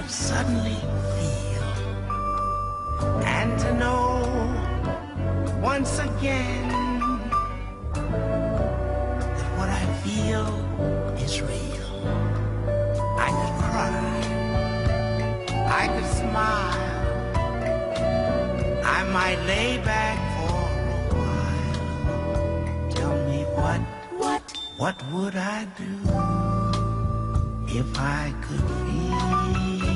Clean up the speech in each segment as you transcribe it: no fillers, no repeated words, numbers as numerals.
of suddenly feel, and to know once again that what I feel is real. I could cry, I could smile, I might lay back for a while. Tell me what would I do if I could feel?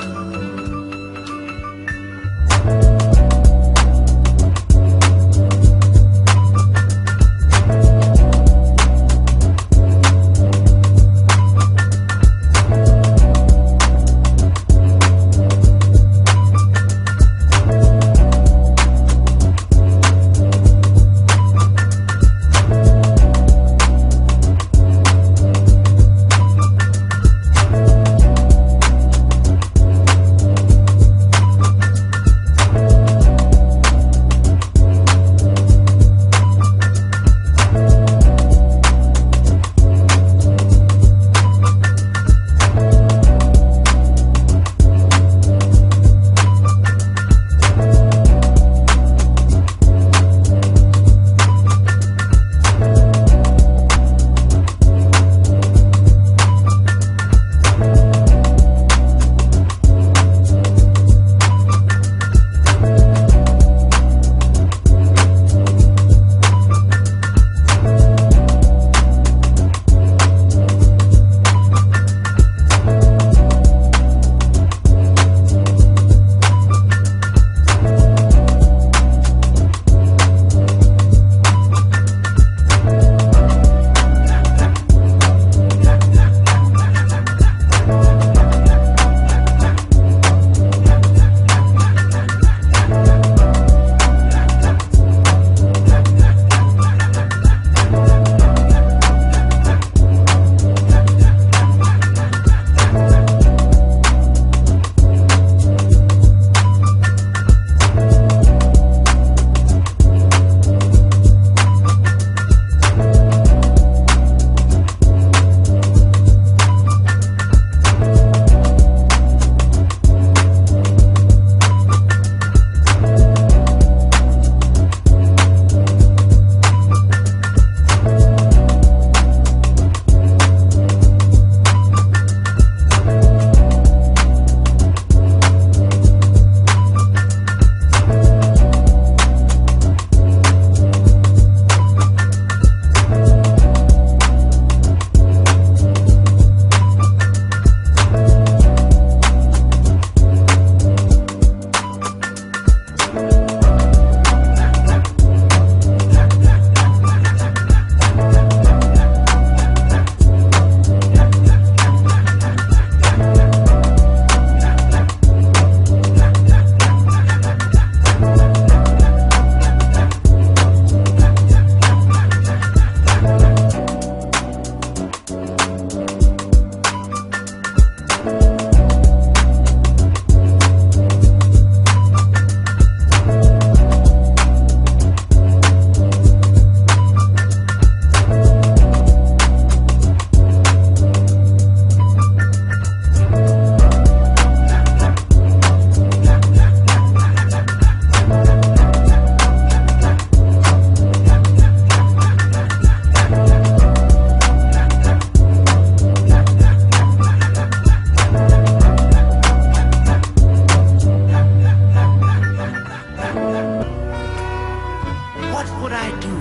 What would I do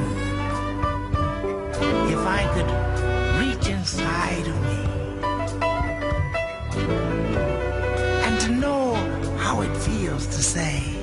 if I could reach inside of me and to know how it feels to say,